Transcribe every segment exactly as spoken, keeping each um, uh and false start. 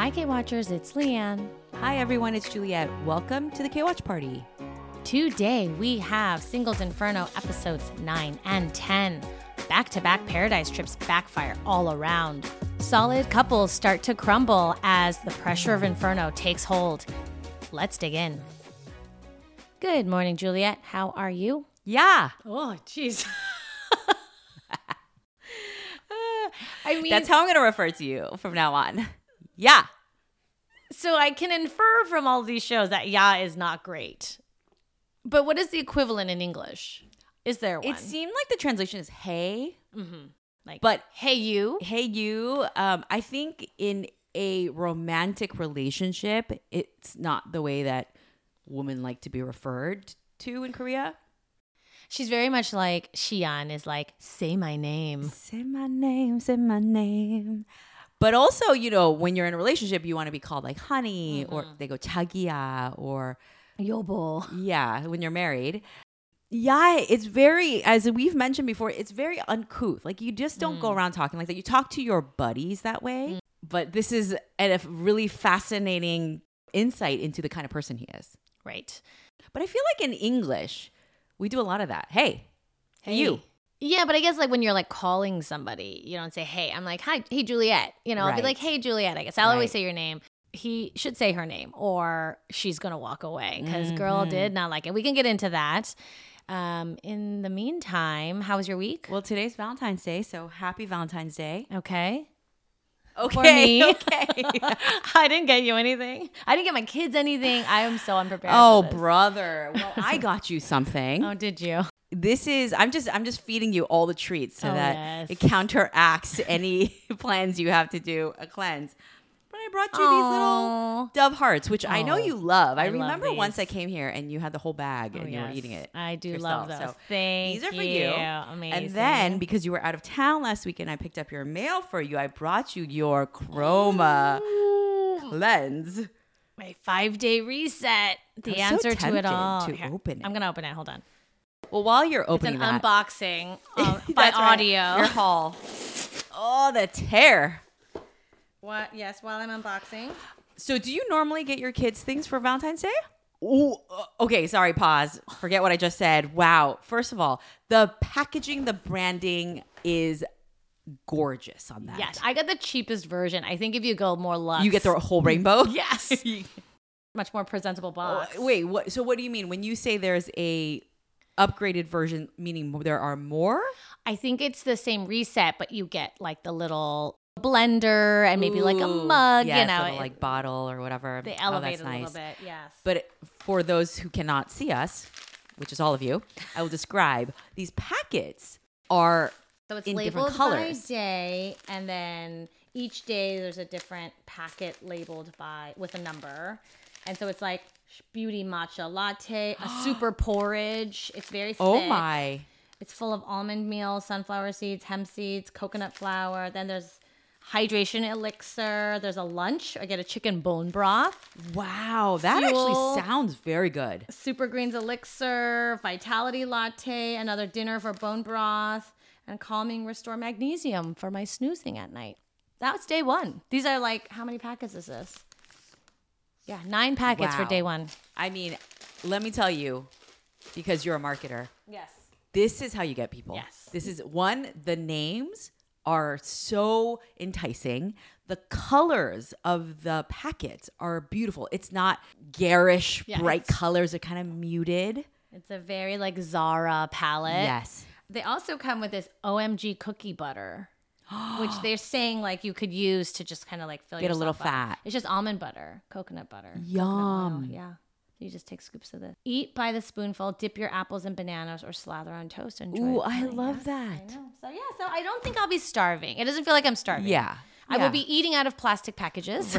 Hi, K-Watchers. It's Leanne. Hi, everyone. It's Juliet. Welcome to the K-Watch Party. Today, we have Singles Inferno episodes nine and ten. Back-to-back paradise trips backfire all around. Solid couples start to crumble as the pressure of Inferno takes hold. Let's dig in. Good morning, Juliet. How are you? Yeah. Oh, jeez. I mean, That's how I'm going to refer to you from now on. Yeah. So I can infer from all these shows that yeah is not great. But what is the equivalent in English? Is there one? It seemed like the translation is hey. Mm-hmm. Like, but hey, you. Hey, you. Um, I think in a romantic relationship, it's not the way that women like to be referred to in Korea. She's very much like Xi'an is like, say my name. Say my name, say my name. But also, you know, when you're in a relationship, you want to be called like honey, mm-hmm. or they go 자기야, or 여보. Yeah, when you're married. Yeah, it's very, as we've mentioned before, it's very uncouth. Like you just don't mm. go around talking like that. You talk to your buddies that way. Mm. But this is a really fascinating insight into the kind of person he is. Right. But I feel like in English, we do a lot of that. Hey, hey, you. Yeah, but I guess like when you're like calling somebody, you don't say, hey, I'm like, hi, hey, Juliet. You know, right. I'll be like, hey, Juliet, I guess. I'll right. always say your name. He should say her name or she's going to walk away because mm-hmm. girl did not like it. We can get into that. Um, in the meantime, how was your week? Well, today's Valentine's Day, so happy Valentine's Day. Okay. Okay. For me. Okay. I didn't get you anything. I didn't get my kids anything. I am so unprepared. Oh, for this. brother. Well, I got you something. Oh, did you? This is, I'm just, I'm just feeding you all the treats so oh, that yes. it counteracts any plans you have to do a cleanse. But I brought you Aww. these little Dove hearts, which oh, I know you love. I, I remember love once I came here and you had the whole bag oh, and you yes. were eating it. I do yourself. love those. So Thank these are for you. you. Amazing. And then because you were out of town last week and I picked up your mail for you, I brought you your Chroma Ooh. Lens. My five-day reset. The answer so to it all. To Here, open it. I'm going to open it. Hold on. Well, while you're opening it's an that, unboxing um, by audio. Right. Your haul. Oh, the tear. What? Yes, while I'm unboxing. So do you normally get your kids things for Valentine's Day? Ooh, okay, sorry, pause. Forget what I just said. Wow. First of all, the packaging, the branding is gorgeous on that. Yes, I got the cheapest version. I think if you go more luxe. You get the whole rainbow? Yes. Much more presentable box. Oh, wait, what? So what do you mean? When you say there's a upgraded version, meaning there are more? I think it's the same reset, but you get like the little blender and maybe Ooh, like a mug, yes, you know, little, like bottle or whatever. They elevate oh, it a nice. little bit, yes. But for those who cannot see us, which is all of you, I will describe these packets are so it's in labeled different colors by day, and then each day there's a different packet labeled by with a number, and so it's like beauty matcha latte, a super porridge. It's very thick. Oh my! It's full of almond meal, sunflower seeds, hemp seeds, coconut flour. Then there's hydration elixir. There's a lunch. I get a chicken bone broth. Wow, that Fuel, actually sounds very good. Super greens elixir, vitality latte, another dinner for bone broth, and calming restore magnesium for my snoozing at night. That was day one. These are like, how many packets is this? Yeah, nine packets wow. for day one. I mean, let me tell you, because you're a marketer. Yes. This is how you get people. Yes. This is one, the names are so enticing. The colors of the packets are beautiful. It's not garish, yeah, bright colors. They're kind of muted. It's a very like Zara palette. Yes. They also come with this O M G cookie butter, which they're saying like you could use to just kind of like fill Get a little up. fat. It's just almond butter, coconut butter. Yum. Coconut oil. Yeah. You just take scoops of this. Eat by the spoonful, dip your apples in bananas, or slather on toast. Enjoy. Ooh, it. I Oh, love yes, that. I know. So yeah, so I don't think I'll be starving. It doesn't feel like I'm starving. Yeah. I yeah. will be eating out of plastic packages.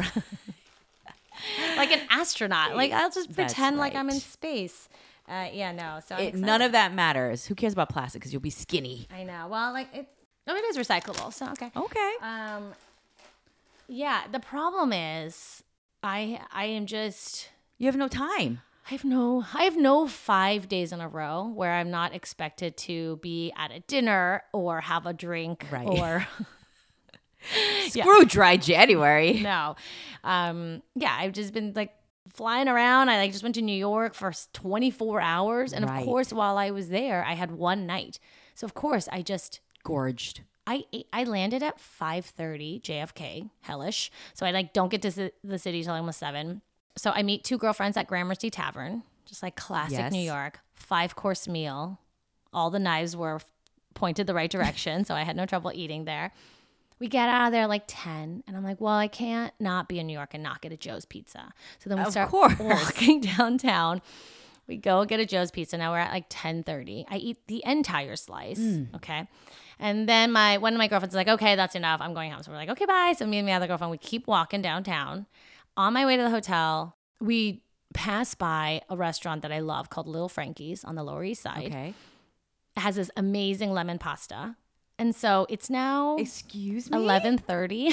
Like an astronaut. Like I'll just pretend right. like I'm in space. Uh, yeah, no. So it, none of that matters. Who cares about plastic? Because you'll be skinny. I know. Well, like it. No, it is recyclable. So okay. Okay. Um. Yeah. The problem is, I I am just. You have no time. I have no I have no five days in a row where I'm not expected to be at a dinner or have a drink right. or Screw yeah. dry January. No. Um, yeah, I've just been like flying around. I like just went to New York for twenty-four hours. And right. of course, while I was there, I had one night. So of course, I just gorged. I I landed at five thirty J F K, hellish. So I like don't get to the city till almost seven. So I meet two girlfriends at Gramercy Tavern, just like classic yes. New York, five course meal. All the knives were pointed the right direction, so I had no trouble eating there. We get out of there like ten, and I'm like, well, I can't not be in New York and not get a Joe's Pizza. So then we of start course. walking downtown. We go get a Joe's Pizza. Now we're at like ten thirty. I eat the entire slice, mm. okay? And then my one of my girlfriends is like, okay, that's enough. I'm going home. So we're like, okay, bye. So me and my other girlfriend, we keep walking downtown. On my way to the hotel, we pass by a restaurant that I love called Little Frankie's on the Lower East Side. Okay. It has this amazing lemon pasta. And so it's now Excuse me? eleven thirty.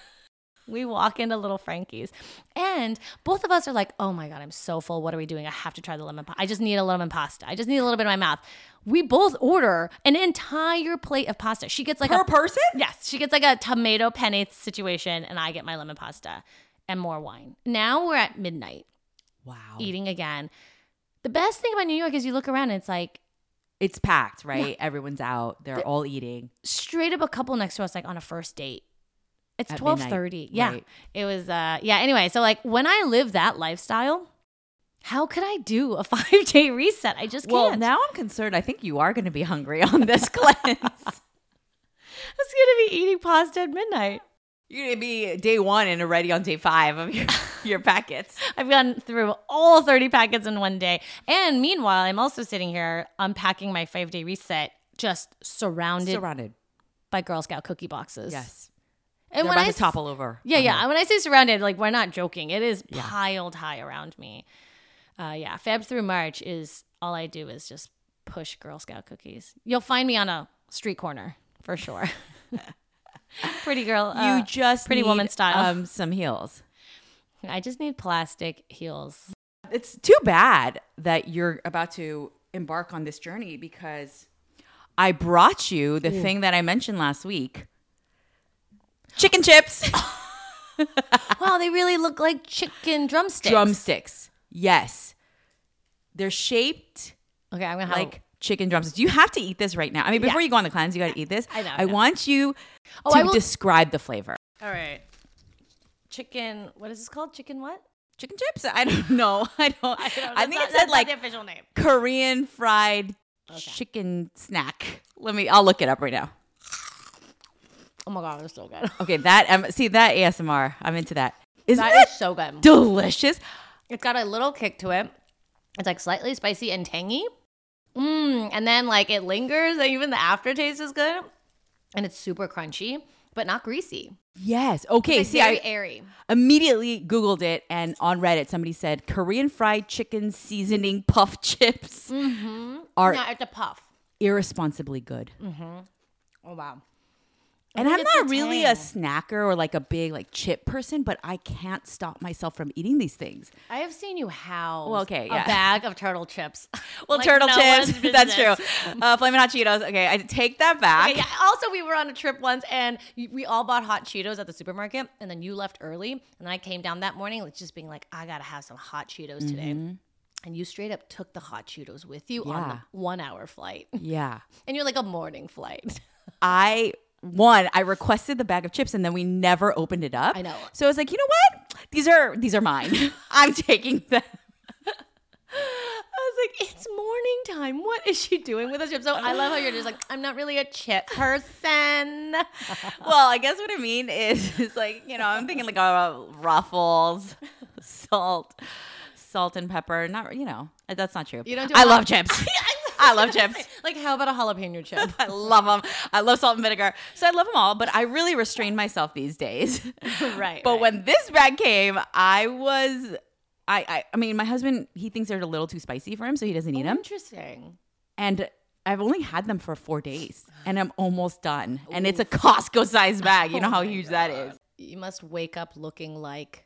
We walk into Little Frankie's. And both of us are like, oh my God, I'm so full. What are we doing? I have to try the lemon pasta. I just need a lemon pasta. I just need a little bit in my mouth. We both order an entire plate of pasta. She gets like per a person? Yes. She gets like a tomato penne situation, and I get my lemon pasta and more wine. Now we're at midnight. Wow. Eating again. The best thing about New York is you look around and it's like, it's packed, right? Yeah. Everyone's out. They're the, all eating. Straight up a couple next to us, like on a first date. It's twelve thirty. Yeah. Right. It was, uh, yeah. Anyway, so like when I live that lifestyle, how could I do a five day reset? I just can't. Well, now I'm concerned. I think you are going to be hungry on this cleanse. I was going to be eating pasta at midnight. You're going to be day one and already on day five of your, your packets. I've gone through all thirty packets in one day. And meanwhile, I'm also sitting here unpacking my five day reset, just surrounded, surrounded by Girl Scout cookie boxes. Yes. And They're when about I to topple over. Yeah, yeah. Her. When I say surrounded, like we're not joking. It is yeah. piled high around me. Uh, yeah, Feb through March is all I do is just push Girl Scout cookies. You'll find me on a street corner for sure. Pretty girl. Uh, you just pretty need, woman style. Um, some heels. I just need plastic heels. It's too bad that you're about to embark on this journey because I brought you the Ooh. thing that I mentioned last week. Chicken chips. Wow, they really look like chicken drumsticks. Drumsticks. Yes. They're shaped okay, I'm gonna have like a- chicken drumsticks. You have to eat this right now. I mean, before yeah. you go on the cleanse, you got to eat this. I know. I, I know. want you oh, to will- describe the flavor. All right. Chicken, what is this called? Chicken what? Chicken chips? I don't know. I don't. I, don't, I think not, it said like the official name. Korean fried okay. chicken snack. Let me, I'll look it up right now. Oh my God, it's so good. Okay, that um, see that A S M R. I'm into that. Isn't that that is so good. Delicious. It's got a little kick to it. It's like slightly spicy and tangy. Mmm. And then like it lingers. And even the aftertaste is good. And it's super crunchy, but not greasy. Yes. Okay. It's see, very I airy. Immediately Googled it, and on Reddit somebody said Korean fried chicken seasoning puff chips mm-hmm. are yeah, it's a puff. irresponsibly good. Mm-hmm. Oh wow. And I'm not really a snacker or like a big like chip person, but I can't stop myself from eating these things. I have seen you house well, okay, yeah. a bag of turtle chips. Well, like turtle no chips, that's true. Uh, Flamin' Hot Cheetos. Okay, I take that back. Okay, yeah. Also, we were on a trip once, and we all bought hot Cheetos at the supermarket, and then you left early, and then I came down that morning, like just being like, I gotta have some hot Cheetos mm-hmm. today. And you straight up took the hot Cheetos with you yeah. on the one-hour flight. Yeah, and you're like a morning flight. I. One, I requested the bag of chips and then we never opened it up. I know. So I was like, you know what? These are these are mine. I'm taking them. I was like, it's morning time. What is she doing with the chips? So I love how you're just like, I'm not really a chip person. Well, I guess what I mean is, is like, you know, I'm thinking like oh, Ruffles, salt, salt and pepper. Not, you know, that's not true. You don't do I love chips. I love chips. Like, how about a jalapeno chip? I love them. I love salt and vinegar. So I love them all, but I really restrain myself these days. Right. But right. when this bag came, I was, I, I, I mean, my husband, he thinks they're a little too spicy for him, so he doesn't eat oh, them. Interesting. And I've only had them for four days, and I'm almost done. Ooh. And it's a Costco-sized bag. You know oh how huge God. that is. You must wake up looking like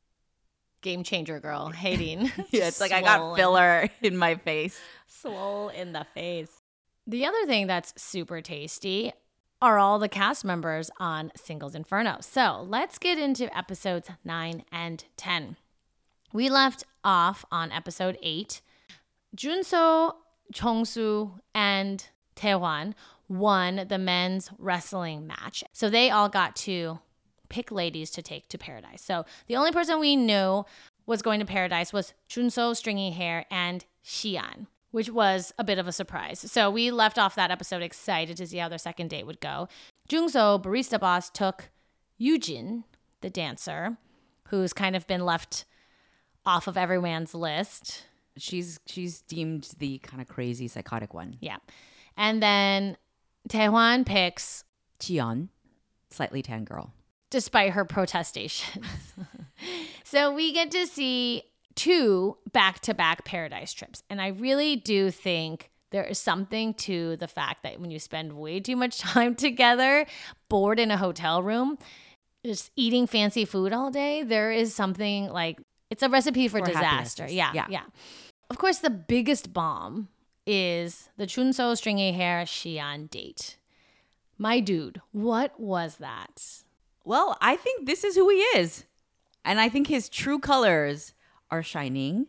Game Changer girl, hating. Yeah, it's like I got filler in my face. Swole in the face. The other thing that's super tasty are all the cast members on Singles Inferno. So let's get into episodes nine and ten. We left off on episode eight. Junso, Chongsu, and Taehwan won the men's wrestling match. So they all got to pick ladies to take to Paradise. So the only person we knew was going to Paradise was Junso, stringy hair, and Xian, which was a bit of a surprise. So we left off that episode excited to see how their second date would go. Jungso, barista boss, took Yujin, the dancer, who's kind of been left off of everyone's list. She's she's deemed the kind of crazy, psychotic one. Yeah. And then Taehwan picks Cheon, slightly tan girl. Despite her protestations. So we get to see two back-to-back Paradise trips. And I really do think there is something to the fact that when you spend way too much time together, bored in a hotel room, just eating fancy food all day, there is something like, it's a recipe for, for disaster. Yeah, yeah, yeah. Of course, the biggest bomb is the Chunso stringy hair Xian date. My dude, what was that? Well, I think this is who he is. And I think his true colors are shining.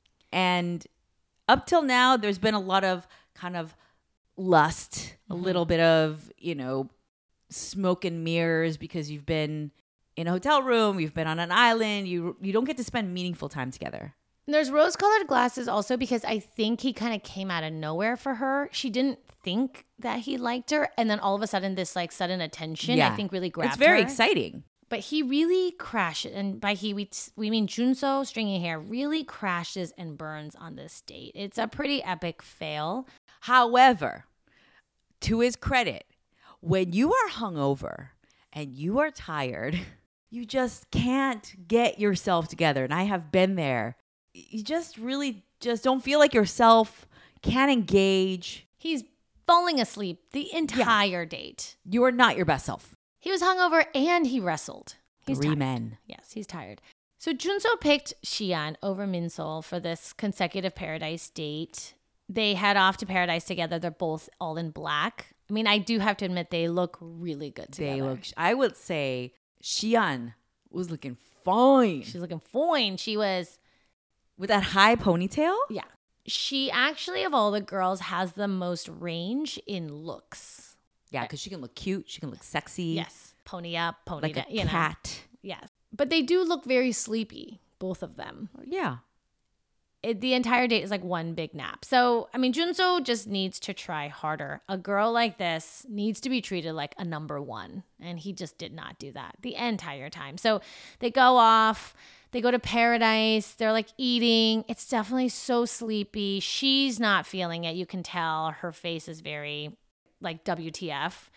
And up till now, there's been a lot of kind of lust, mm-hmm. a little bit of, you know, smoke and mirrors because you've been in a hotel room, you've been on an island, you you don't get to spend meaningful time together. And there's rose-colored glasses also because I think he kind of came out of nowhere for her. She didn't think that he liked her. And then all of a sudden, this like sudden attention, yeah. I think really grabbed her. It's very her. exciting. But he really crashes, and by he, we, we mean Junso, stringy hair, really crashes and burns on this date. It's a pretty epic fail. However, to his credit, when you are hungover and you are tired, you just can't get yourself together. And I have been there. You just really just don't feel like yourself, can't engage. He's falling asleep the entire yeah. date. You are not your best self. He was hungover and he wrestled. He's Three tired. men. Yes, he's tired. So Junso picked Xian over Minsol for this consecutive Paradise date. They head off to Paradise together. They're both all in black. I mean, I do have to admit they look really good together. They look. I would say Xian was looking fine. She's looking fine. She was with that high ponytail. Yeah. She actually, of all the girls, has the most range in looks. Yeah, because she can look cute. She can look sexy. Yes. Pony up, pony like down. a you cat. Know. Yes. But they do look very sleepy, both of them. Yeah. It, the entire date is like one big nap. So, I mean, Junso just needs to try harder. A girl like this needs to be treated like a number one. And he just did not do that the entire time. So they go off. They go to Paradise. They're like eating. It's definitely so sleepy. She's not feeling it. You can tell her face is very like W T F.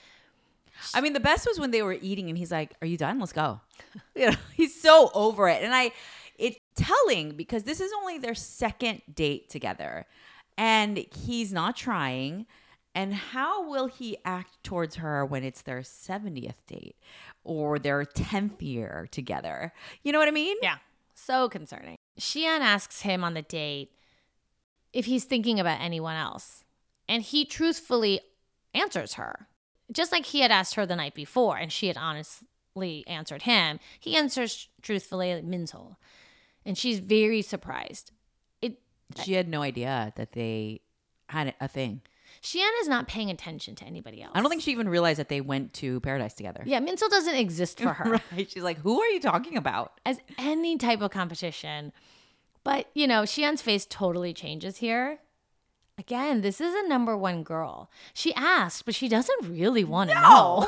I mean, the best was when they were eating and he's like, "Are you done? Let's go." You know, he's so over it. And I, it's telling because this is only their second date together and he's not trying. And how will he act towards her when it's their seventieth date or their tenth year together? You know what I mean? Yeah. So concerning. Xian asks him on the date if he's thinking about anyone else. And he truthfully answers her. Just like he had asked her the night before and she had honestly answered him. He answers truthfully Minsol. And she's very surprised. It. She had no idea that they had a thing. Xian is not paying attention to anybody else. I don't think she even realized that they went to Paradise together. Yeah, Minsol doesn't exist for her. Right. She's like, who are you talking about? As any type of competition. But, you know, Xian's face totally changes here. Again, this is a number one girl. She asked, but she doesn't really want to no. know.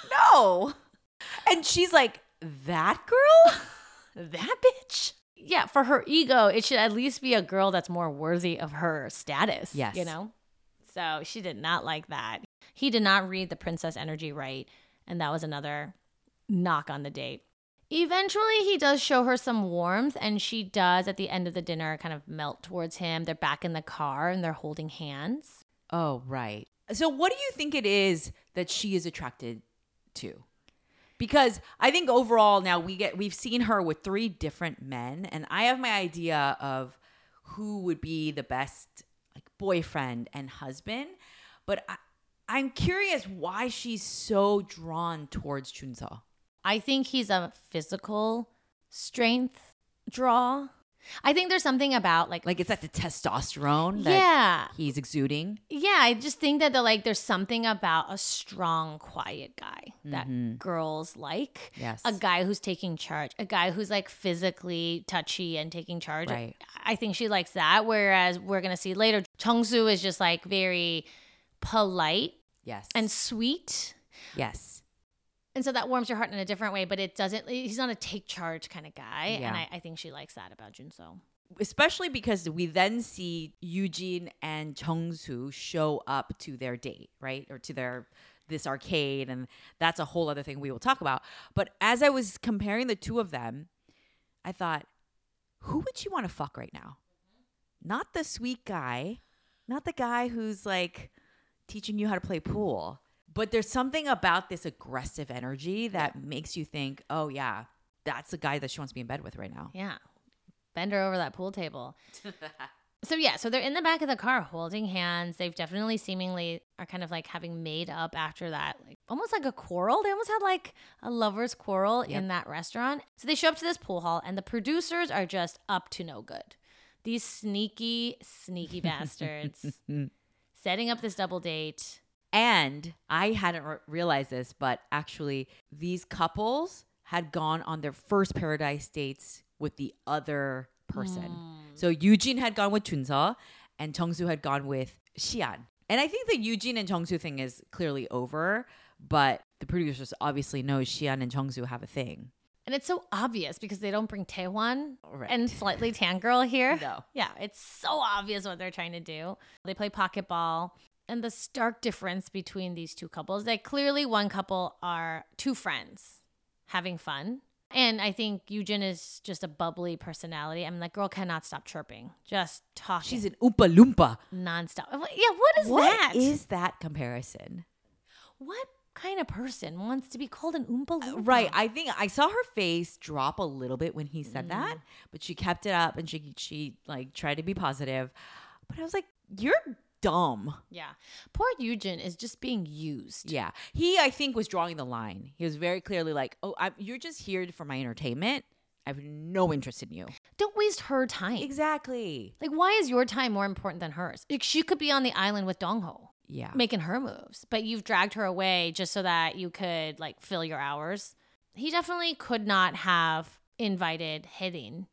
No. And she's like, that girl? That bitch? Yeah, for her ego, it should at least be a girl that's more worthy of her status. Yes. You know? So she did not like that. He did not read the princess energy right. And that was another knock on the date. Eventually, he does show her some warmth, and she does, at the end of the dinner, kind of melt towards him. They're back in the car, and they're holding hands. Oh, right. So what do you think it is that she is attracted to? Because I think overall now we get we've seen her with three different men, and I have my idea of who would be the best like boyfriend and husband. But I, I'm curious why she's so drawn towards Junso. I think he's a physical strength draw. I think there's something about like Like, it's like the testosterone that yeah. he's exuding. Yeah, I just think that the like there's something about a strong, quiet guy that Mm-hmm. girls like. Yes. A guy who's taking charge, a guy who's like physically touchy and taking charge. Right. I think she likes that. Whereas we're gonna see later, Chungsu is just like very polite Yes. and sweet. yes. And so that warms your heart in a different way, but it doesn't, he's not a take charge kind of guy. Yeah. And I, I think she likes that about Junso. Especially because we then see Eugene and Chungsu show up to their date, right? Or to their this arcade, and that's a whole other thing we will talk about. But as I was comparing the two of them, I thought, who would you want to fuck right now? Not the sweet guy, not the guy who's like teaching you how to play pool. But there's something about this aggressive energy that makes you think, oh, yeah, that's the guy that she wants to be in bed with right now. Yeah. Bend her over that pool table. So, yeah. So they're in the back of the car holding hands. They've definitely seemingly are kind of like having made up after that. Like almost like a quarrel. They almost had like a lover's quarrel Yep. in that restaurant. So they show up to this pool hall and the producers are just up to no good. These sneaky, sneaky bastards setting up this double date. And I hadn't re- realized this, but actually, these couples had gone on their first paradise dates with the other person. Mm. So Eugene had gone with Junso, and Chungsu had gone with Xian. And I think the Eugene and Chungsu thing is clearly over, but the producers obviously know Xian and Chungsu have a thing. And it's so obvious because they don't bring Taewon Right. and slightly tan girl here. No. Yeah, it's so obvious what they're trying to do. They play pocket ball. And the stark difference between these two couples, like clearly one couple are two friends having fun. And I think Eugene is just a bubbly personality. I mean, that girl cannot stop chirping, just talking. She's an Oompa Loompa. nonstop. Yeah, what is What that? is that comparison? What kind of person wants to be called an Oompa Loompa? Right. I think I saw her face drop a little bit when he said that, but she kept it up and she she like tried to be positive. But I was like, you're dumb. Yeah. Poor Eugene is just being used. Yeah. He, I think, was drawing the line. He was very clearly like, oh, I'm, you're just here for my entertainment. I have no interest in you. Don't waste her time. Exactly. Like, why is your time more important than hers? Like, she could be on the island with Dongho Yeah. making her moves, but you've dragged her away just so that you could like fill your hours. He definitely could not have invited Hedin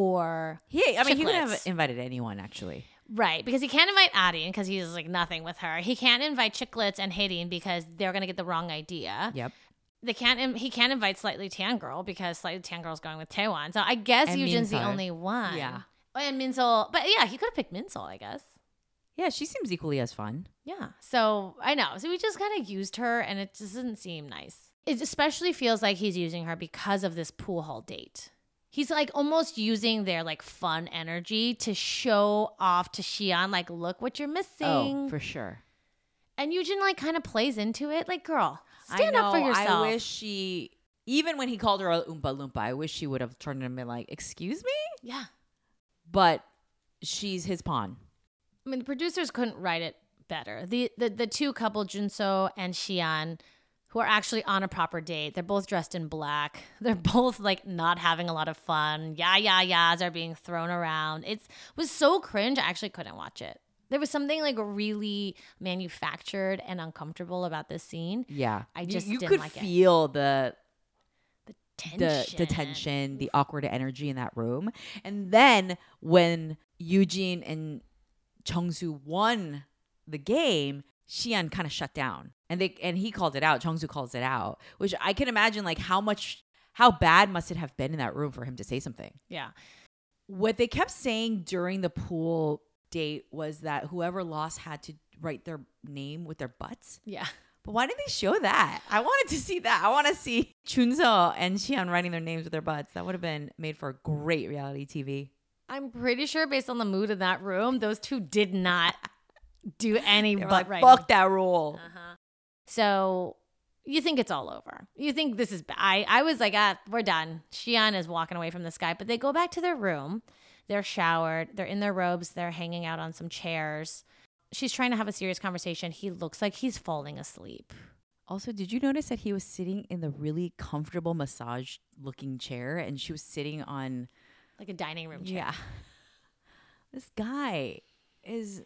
or He, I mean, he could have Chiclets. invited anyone, actually. Right, because he can't invite Adin because he's like nothing with her. He can't invite Chiclets and Hedin because they're gonna get the wrong idea. Yep. They can't. Im- he can't invite Slightly Tan Girl because Slightly Tan Girl's going with Taewon. So I guess And Eugene's the Minsol. only one. Yeah. And Minsol, but yeah, he could have picked Minsol, I guess. Yeah, she seems equally as fun. Yeah. So I know. So we just kind of used her and it just doesn't seem nice. It especially feels like he's using her because of this pool hall date. He's like almost using their like fun energy to show off to Xian, like, look what you're missing. Oh, for sure. And Eugene like kind of plays into it. Like, girl, stand I know, up for yourself. I wish she, even when he called her a Oompa Loompa, I wish she would have turned and been like, excuse me? Yeah. But she's his pawn. I mean, the producers couldn't write it better. The the, the two couple, Junso and Xian, who are actually on a proper date. They're both dressed in black. They're both like not having a lot of fun. Yeah, yeah, yeahs are being thrown around. It was so cringe. I actually couldn't watch it. There was something like really manufactured and uncomfortable about this scene. Yeah. I You- just you, didn't could like it. feel the The tension. the the tension, the awkward energy in that room. And then when Eugene and Chungsu won the game, Xian kind of shut down. And they and he called it out. Chungsu calls it out, which I can imagine like how much how bad must it have been in that room for him to say something. Yeah. What they kept saying during the pool date was that whoever lost had to write their name with their butts. Yeah. But why did they show that? I wanted to see that. I want to see Chunso and Xian writing their names with their butts. That would have been made for great reality T V. I'm pretty sure based on the mood in that room, those two did not do any They were butt like, writing. fuck that rule. Uh-huh. So you think it's all over. You think this is bad. I, I was like, ah, we're done. Xian is walking away from this guy. But they go back to their room. They're showered. They're in their robes. They're hanging out on some chairs. she's trying to have a serious conversation. He looks like he's falling asleep. Also, did you notice that he was sitting in the really comfortable massage looking chair and she was sitting on like a dining room chair? Yeah. This guy is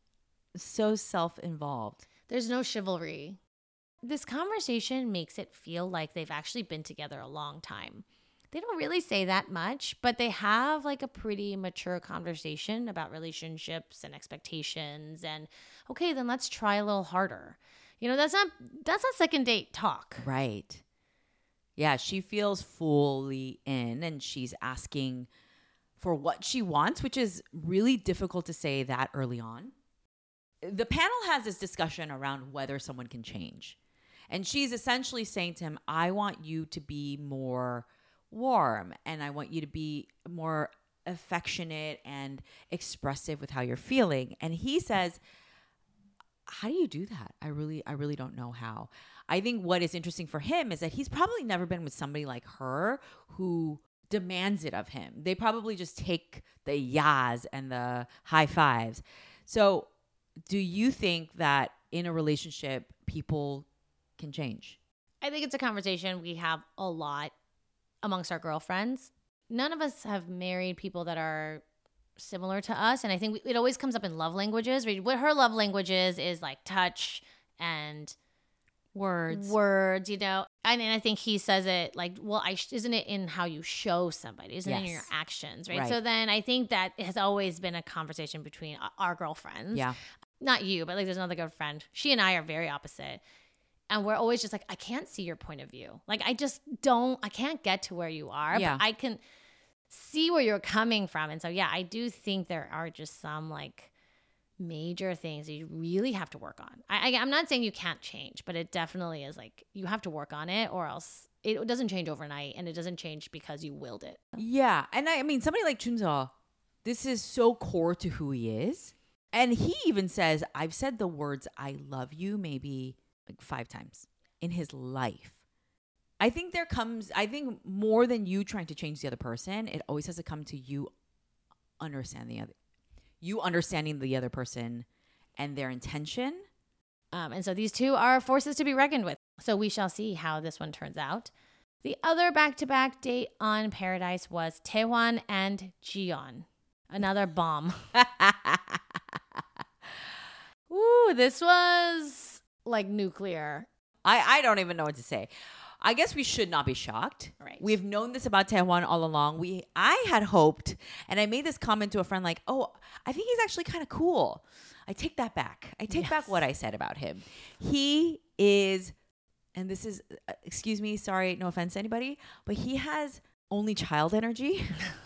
so self-involved. There's no chivalry. This conversation makes it feel like they've actually been together a long time. They don't really say that much, but they have like a pretty mature conversation about relationships and expectations and okay, then let's try a little harder. You know, that's not that's not second date talk. Right. Yeah, she feels fully in and she's asking for what she wants, which is really difficult to say that early on. The panel has this discussion around whether someone can change. And she's essentially saying to him, I want you to be more warm and I want you to be more affectionate and expressive with how you're feeling. And he says, how do you do that? I really, I really don't know how. I think what is interesting for him is that he's probably never been with somebody like her who demands it of him. They probably just take the yas and the high fives. So do you think that in a relationship, people can change? I think it's a conversation we have a lot amongst our girlfriends. None of us have married people that are similar to us. And I think we, it always comes up in love languages. What her love language is, is like touch and words, words, you know. And, and I think he says it like, well, I sh- isn't it in how you show somebody? Isn't yes. it in your actions, right? right? So then I think that has always been a conversation between our girlfriends. Yeah. Not you, but like there's another good friend. She and I are very opposite. And we're always just like, I can't see your point of view. Like, I just don't, I can't get to where you are, yeah. but I can see where you're coming from. And so, yeah, I do think there are just some like major things that you really have to work on. I, I, I'm not saying you can't change, but it definitely is like, you have to work on it or else it doesn't change overnight and it doesn't change because you willed it. Yeah. And I, I mean, somebody like Chunso, this is so core to who he is. And he even says, I've said the words, I love you, maybe like five times in his life. I think there comes, I think more than you trying to change the other person, it always has to come to you understanding the other, you understanding the other person and their intention. Um, and so these two are forces to be reckoned with. So we shall see how this one turns out. The other back-to-back date on Paradise was Taewon and Jiyeon. Another bomb. Ooh, this was like nuclear. I, I don't even know what to say. I guess we should not be shocked. Right. We've known this about Taewon all along. We I had hoped, and I made this comment to a friend like, oh, I think he's actually kind of cool. I take that back. I take yes. back what I said about him. He is, and this is, uh, excuse me, sorry, no offense to anybody, but he has only child energy.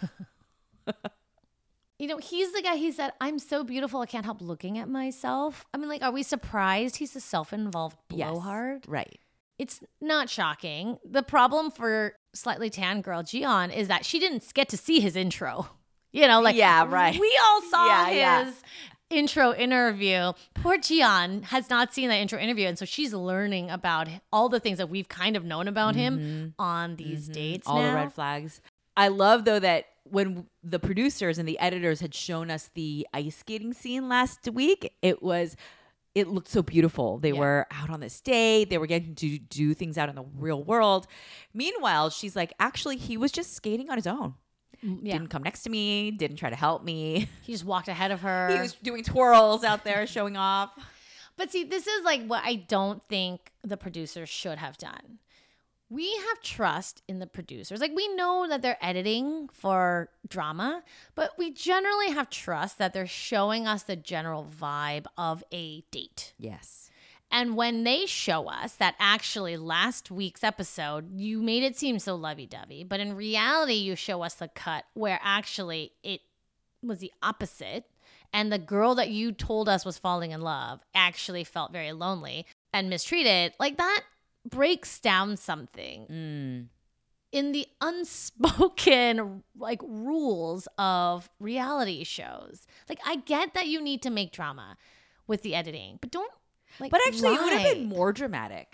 You know, he's the guy, he said, I'm so beautiful, I can't help looking at myself. I mean, like, are we surprised he's a self-involved blowhard? Yes, right. It's not shocking. The problem for slightly tan girl Jiyeon is that she didn't get to see his intro. You know, like, yeah, right. We all saw yeah, his yeah. intro interview. Poor Jiyeon has not seen that intro interview. And so she's learning about all the things that we've kind of known about mm-hmm. him on these mm-hmm. dates all now. the red flags. I love, though, that when the producers and the editors had shown us the ice skating scene last week, it was, it looked so beautiful. They yeah. were out on this date. They were getting to do things out in the real world. Meanwhile, she's like, actually, he was just skating on his own. Yeah. Didn't come next to me. Didn't try to help me. He just walked ahead of her. He was doing twirls out there, showing off. But see, this is like what I don't think the producers should have done. We have trust in the producers. Like, we know that they're editing for drama, but we generally have trust that they're showing us the general vibe of a date. Yes. And when they show us that actually last week's episode, you made it seem so lovey-dovey, but in reality, you show us the cut where actually it was the opposite. And the girl that you told us was falling in love actually felt very lonely and mistreated. Like, that breaks down something mm. in the unspoken like rules of reality shows. Like, I get that you need to make drama with the editing, but don't like But actually, lie. it would have been more dramatic.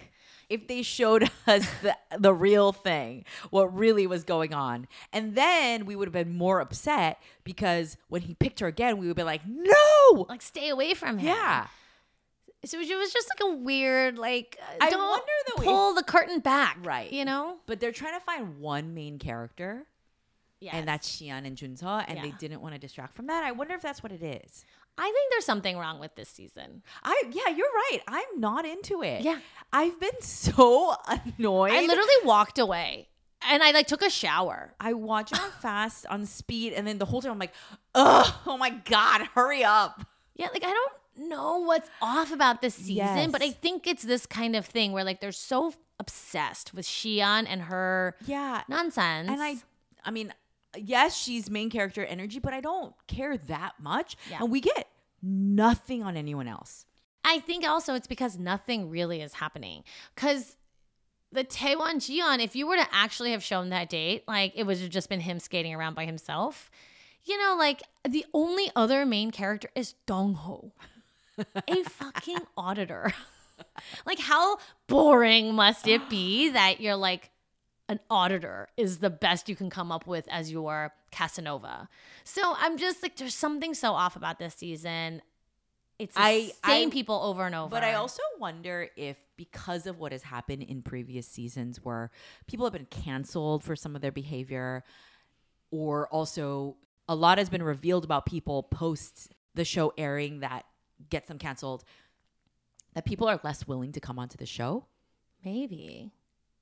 if they showed us the the real thing, what really was going on. And then we would have been more upset because when he picked her again, we would be like, no, like stay away from him. Yeah. So it was just like a weird, like, uh, I don't wonder though pull the curtain back. Right. You know? But they're trying to find one main character. Yes. And that's Xian and Junso, and Yeah. they didn't want to distract from that. I wonder if that's what it is. I think there's something wrong with this season. I yeah, you're right. I'm not into it. Yeah. I've been so annoyed. I literally walked away and I like took a shower. I watch it on fast, on speed, and then the whole time I'm like, ugh, oh my God, hurry up. Yeah, like I don't know what's off about this season, Yes. but I think it's this kind of thing where like they're so obsessed with Xian and her Yeah. nonsense. And I I mean, yes, she's main character energy, but I don't care that much. Yeah. And we get nothing on anyone else. I think also it's because nothing really is happening. Because the Taewon Jiyeon, if you were to actually have shown that date, like it would have just been him skating around by himself. You know, like the only other main character is Dong-ho, a fucking auditor. Like how boring must it be that you're like, an auditor is the best you can come up with as your Casanova. So I'm just like, there's something so off about this season. It's the I- same I- people over and over. But I also wonder if because of what has happened in previous seasons where people have been canceled for some of their behavior, or also a lot has been revealed about people post the show airing that gets them canceled, that people are less willing to come onto the show. Maybe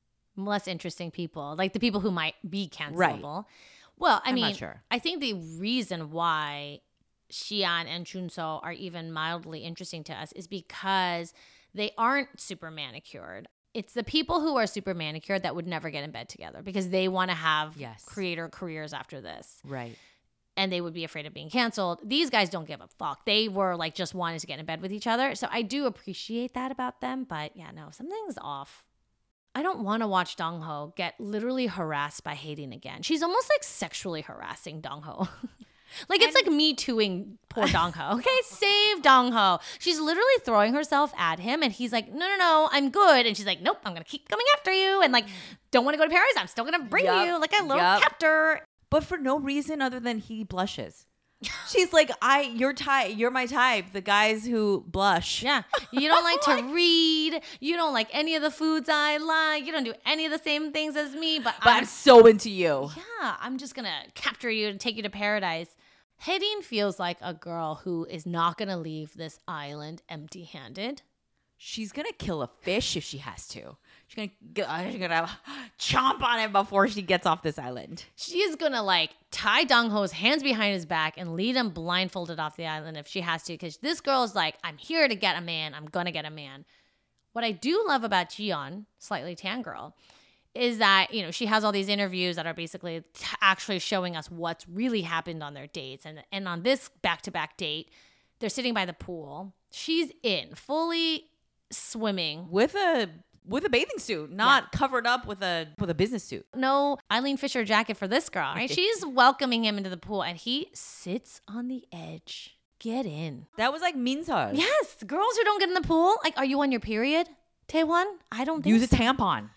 less interesting people, like the people who might be cancelable. Right. Well, I I'm mean, not sure. I think the reason why Xian and Junso are even mildly interesting to us is because they aren't super manicured. It's the people who are super manicured that would never get in bed together because they want to have Yes. creator careers after this. Right. And they would be afraid of being canceled. These guys don't give a fuck. They were like just wanting to get in bed with each other. So I do appreciate that about them. But yeah, no, something's off. I don't want to watch Dong-ho get literally harassed by Hating again. She's almost like sexually harassing Dong-ho. Like it's And- like me tooing poor Dong-ho. Okay, save Dong-ho. She's literally throwing herself at him and he's like, no, no, no, I'm good. And she's like, nope, I'm going to keep coming after you. And like, don't want to go to Paris. I'm still going to bring Yup, you like a little yup. captor. But for no reason other than he blushes. She's like, I, you're type, you're my type. The guys who blush. Yeah. You don't like to read. You don't like any of the foods I like. You don't do any of the same things as me. But, But I'm I'm so into you. Yeah, I'm just going to capture you and take you to paradise. Haedin feels like a girl who is not going to leave this island empty-handed. She's gonna kill a fish if she has to. She's gonna, get, uh, she's gonna chomp on it before she gets off this island. She is going to like tie Dong-ho's hands behind his back and lead him blindfolded off the island if she has to. Because this girl is like, I'm here to get a man. I'm going to get a man. What I do love about Jiyeon, slightly tan girl, is that, you know, she has all these interviews that are basically t- actually showing us what's really happened on their dates. And, and on this back-to-back date, they're sitting by the pool. She's in, fully swimming. With a with a bathing suit, not covered up with a with a business suit. No Eileen Fisher jacket for this girl, right? She's welcoming him into the pool and he sits on the edge. Get in. That was like Minso. Yes, girls who don't get in the pool, like, are you on your period, Taewon? I don't think Use a so. tampon.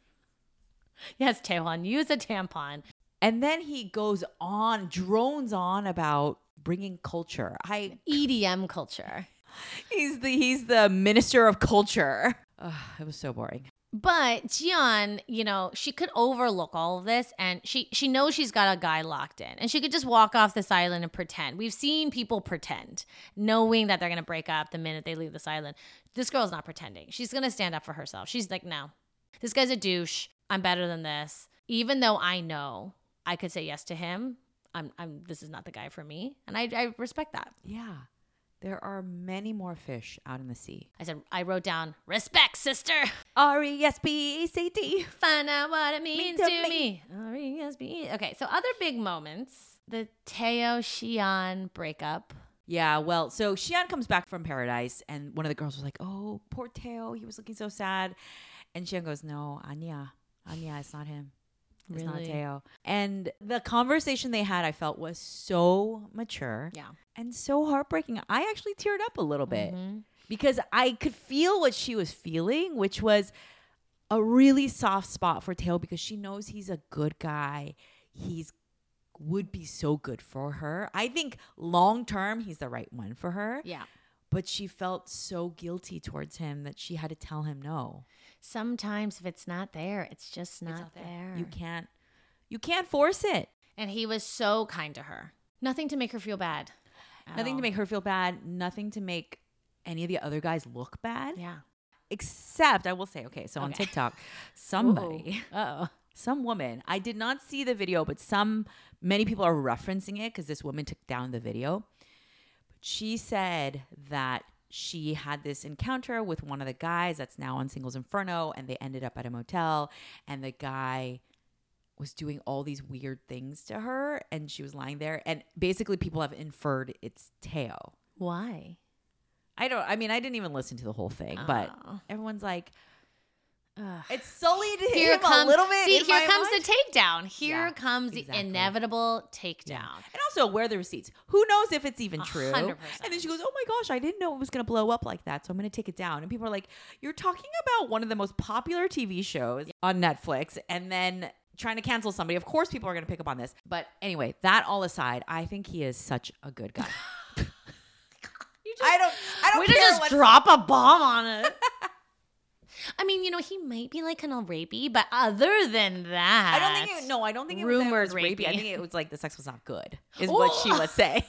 Yes, Taewon, use a tampon. And then he goes on, drones on about bringing culture. I E D M culture. he's the he's the minister of culture. Ugh, it was so boring. But Jiyeon, you know, she could overlook all of this and she she knows she's got a guy locked in and she could just walk off this island and pretend. We've seen people pretend, knowing that they're going to break up the minute they leave this island. This girl's not pretending. She's going to stand up for herself. She's like, no, this guy's a douche. I'm better than this. Even though I know I could say yes to him, I'm I'm this is not the guy for me. And I, I respect that. Yeah. There are many more fish out in the sea. I said, I wrote down, respect, sister. R E S P E C T. Find out what it means to to me. R E S P E. Okay, so other big moments. The Taeo Xian breakup. Yeah, well, so Xian comes back from paradise, and one of the girls was like, oh, poor Teo, he was looking so sad. And Xian goes, no, Anya, Anya, it's not him. It's not Really? Teo. And the conversation they had, I felt, was so mature Yeah. and so heartbreaking. I actually teared up a little bit Mhm. because I could feel what she was feeling, which was, a really soft spot for Teo because she knows he's a good guy. He's would be so good for her. I think long term, he's the right one for her. Yeah. But she felt so guilty towards him that she had to tell him no. Sometimes if it's not there, it's just not, It's not there. there. You can't, you can't force it. And he was so kind to her. Nothing to make her feel bad. Nothing to make her feel bad. Nothing to make any of the other guys look bad. Yeah. Except, I will say, okay, so on Okay. TikTok, somebody, Uh-oh. some woman, I did not see the video, but some, many people are referencing it because this woman took down the video. But she said that she had this encounter with one of the guys that's now on Singles Inferno, and they ended up at a motel, and the guy was doing all these weird things to her, and she was lying there. And basically people have inferred it's Teo. Why? I don't, I mean, I didn't even listen to the whole thing, but Oh. everyone's like, Ugh. it's sullied Here him comes, a little bit. see, in here my comes mind. the takedown. Here Yeah, comes the exactly. inevitable takedown. Yeah. And also, where are the receipts? Who knows if it's even A true? hundred percent. And then she goes, oh my gosh, I didn't know it was going to blow up like that, so I'm going to take it down. And people are like, you're talking about one of the most popular T V shows on Netflix and then trying to cancel somebody. Of course, people are going to pick up on this. But anyway, that all aside, I think he is such a good guy. You just, I don't, I don't we care didn't just what's- drop a bomb on it. I mean, you know, he might be like kind of rapey, but other than that, I don't think it, no, I don't think it was, that it Rumored was rapey. I rapey. think it was like the sex was not good, is what she was saying.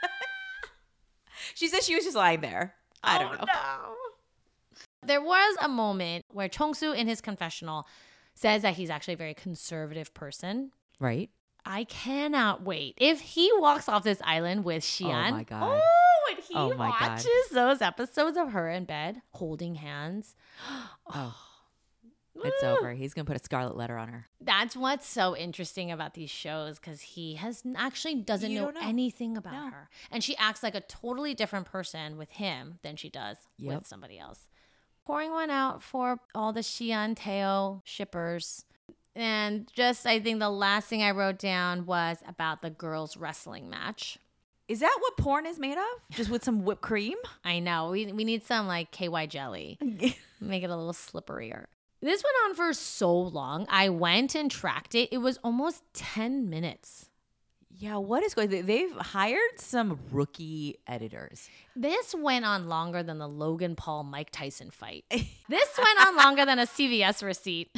She said she was just lying there. I don't Oh, know. no. There was a moment where Chongsu in his confessional says that he's actually a very conservative person. Right? I cannot wait. If he walks off this island with Xian. my God. Oh, and he Oh, my God. watches those episodes of her in bed holding hands. Oh, it's over. He's going to put a scarlet letter on her. That's what's so interesting about these shows because he has actually doesn't You know, don't know. anything about No. her. And she acts like a totally different person with him than she does Yep. with somebody else. Pouring one out for all the Xian Teo shippers. And just, I think the last thing I wrote down was about the girls' wrestling match. Is that what porn is made of? Just with some whipped cream? I know. We, we need some like K Y jelly. Make it a little slipperier. This went on for so long. I went and tracked it. It was almost ten minutes. Yeah, what is going on? They've hired some rookie editors. This went on longer than the Logan Paul Mike Tyson fight. This went on longer than a C V S receipt.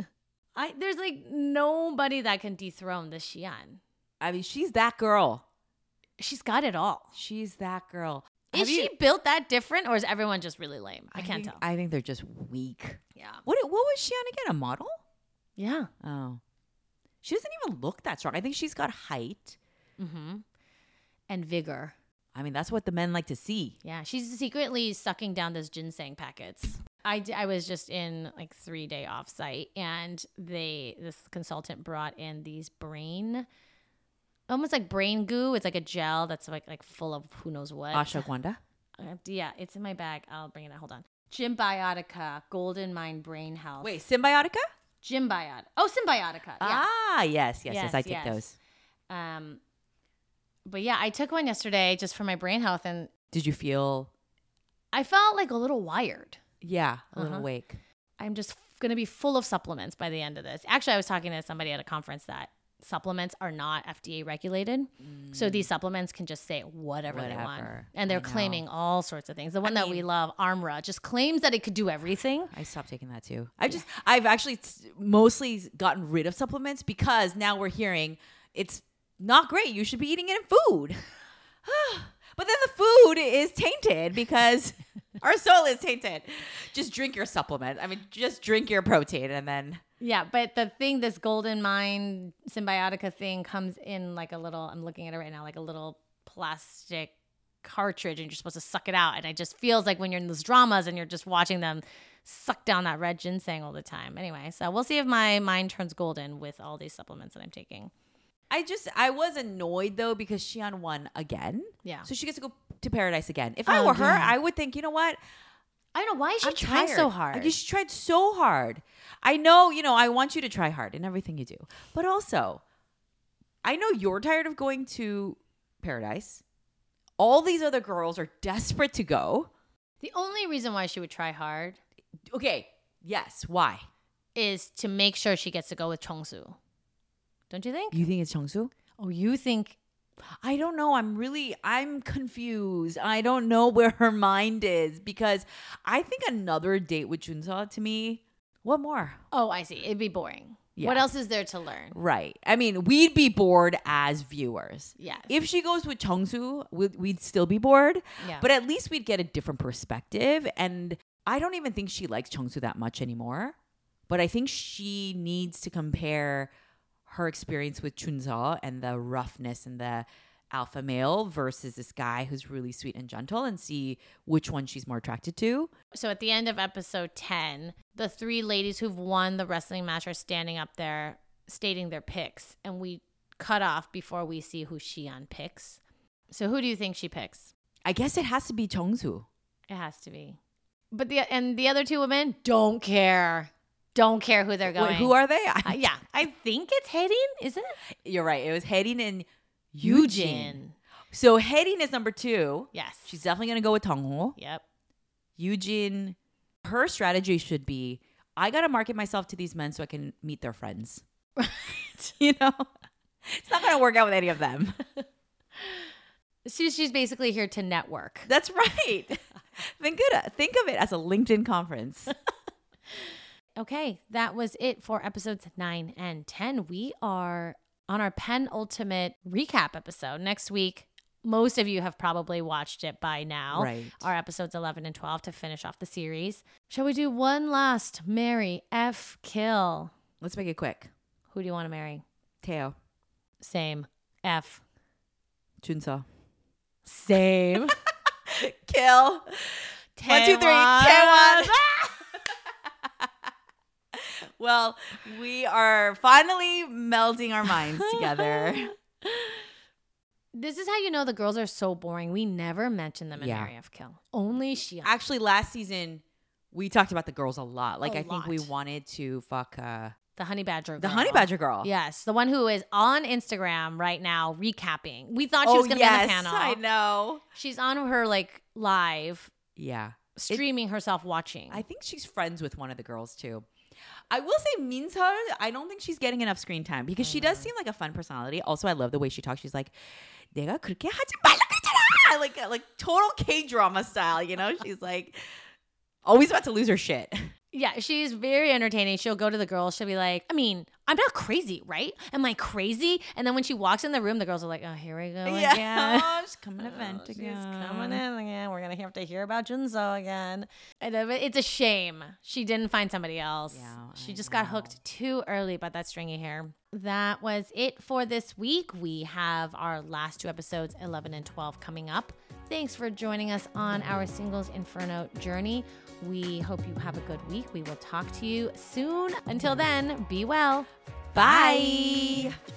I there's like nobody that can dethrone the Xian. I mean, she's that girl. She's got it all. She's that girl. Is Have she you- built that different or is everyone just really lame? I, can't think, tell. I think they're just weak. yeah. What What was she on again? A model? Yeah. Oh. She doesn't even look that strong. I think she's got height. Mm-hmm. And vigor. I mean, that's what the men like to see. Yeah. She's secretly sucking down those ginseng packets. I, d- I was just in like three day offsite and they this consultant brought in these brain almost like brain goo. It's like a gel that's like like full of who knows what. Ashwagandha. Uh, yeah, it's in my bag. I'll bring it out. Hold on. Gymbiotica, Golden Mind Brain Health. Wait, Symbiotica? Gymbiotica. Oh, Symbiotica. Yeah. Ah, yes, yes, yes. Yes, I take yes. those. Um, but yeah, I took one yesterday just for my brain health, and Did you feel? I felt like a little wired. Yeah, a little Uh-huh. awake. I'm just going to be full of supplements by the end of this. Actually, I was talking to somebody at a conference that supplements are not F D A regulated. So these supplements can just say whatever, they want. Whatever. And they're I know. claiming all sorts of things. The one that we mean- love, Armra, just claims that it could do everything. I stopped taking that too. I just, I've actually s- mostly gotten rid of supplements because now we're hearing it's not great. You should be eating it in food. But then the food is tainted because our soul is tainted. Just drink your supplement. I mean, just drink your protein and then. Yeah, but the thing, this Golden Mind Symbiotica thing comes in like a little, I'm looking at it right now, like a little plastic cartridge and you're supposed to suck it out. And it just feels like when you're in those dramas and you're just watching them suck down that red ginseng all the time. Anyway, so we'll see if my mind turns golden with all these supplements that I'm taking. I just, I was annoyed though because Xian won again. Yeah. So she gets to go to paradise again. If I Oh, were her, yeah. I would think, you know what? I don't know. Why is she I'm trying tired. so hard? You she tried so hard. I know, you know, I want you to try hard in everything you do. But also, I know you're tired of going to paradise. All these other girls are desperate to go. The only reason why she would try hard Okay, yes, why? is to make sure she gets to go with Chongsu. Don't you think? You think it's Chongsu? Oh, you think? I don't know. I'm really, I'm confused. I don't know where her mind is because I think another date with Junso to me, what more? Oh, I see. It'd be boring. Yeah. What else is there to learn? Right. I mean, we'd be bored as viewers. Yes. If she goes with Chongsu, we'd, we'd still be bored. Yeah. But at least we'd get a different perspective. And I don't even think she likes Chongsu that much anymore. But I think she needs to compare her experience with Chunso and the roughness and the alpha male versus this guy who's really sweet and gentle and see which one she's more attracted to. So at the end of episode ten, the three ladies who've won the wrestling match are standing up there stating their picks. And we cut off before we see who Xian picks. So who do you think she picks? I guess it has to be Chongsu. It has to be. But the and the other two women don't care. Don't care who they're going. Wait, who are they? I, uh, yeah, I think it's Haerin, isn't it? You're right. It was Haerin and Yujin. Yujin. So Haerin is number two. Yes. She's definitely going to go with Tongho. Yep. Yujin, her strategy should be, I got to market myself to these men so I can meet their friends. Right. You know? It's not going to work out with any of them. She's, she's basically here to network. That's right. think, it, think of it as a LinkedIn conference. Okay, that was it for episodes nine and ten. We are on our penultimate recap episode. Next week, most of you have probably watched it by now. Right. Our episodes eleven and twelve to finish off the series. Shall we do one last marry, F, kill? Let's make it quick. Who do you want to marry? Teo. Same. F. Chunso. Same. Kill. Taewon. One, two, three. Taewon. Well, we are finally melding our minds together. This is how you know the girls are so boring. We never mention them in Yeah. Marry, F, Kill. Only she. Actually, last season, we talked about the girls a lot. Like, A I think lot. we wanted to fuck uh, The Honey Badger girl. the Honey Badger girl. Yes, the one who is on Instagram right now recapping. We thought she Oh, was going to yes, be on the panel. I know. She's on her like live, Yeah. streaming herself watching. I think she's friends with one of the girls, too. I will say Minseol, I don't think she's getting enough screen time because she does seem like a fun personality. Also, I love the way she talks. She's like, 내가 그렇게 하지 말라 그랬잖아. Like, like total K-drama style, you know? She's like always about to lose her shit. Yeah, she's very entertaining. She'll go to the girls. She'll be like, I mean, I'm not crazy, right? Am I crazy? And then when she walks in the room, the girls are like, oh, here we go Yeah. again. Oh, she's coming to vent Oh, she's again. coming in again. We're going to have to hear about Junso again. And uh, it's a shame. She didn't find somebody else. Yeah, she I just know. got hooked too early by that stringy hair. That was it for this week. We have our last two episodes, eleven and twelve, coming up. Thanks for joining us on our Singles Inferno journey. We hope you have a good week. We will talk to you soon. Until then, be well. Bye.